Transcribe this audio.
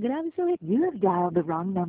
Grabe, so you have dialed the wrong number.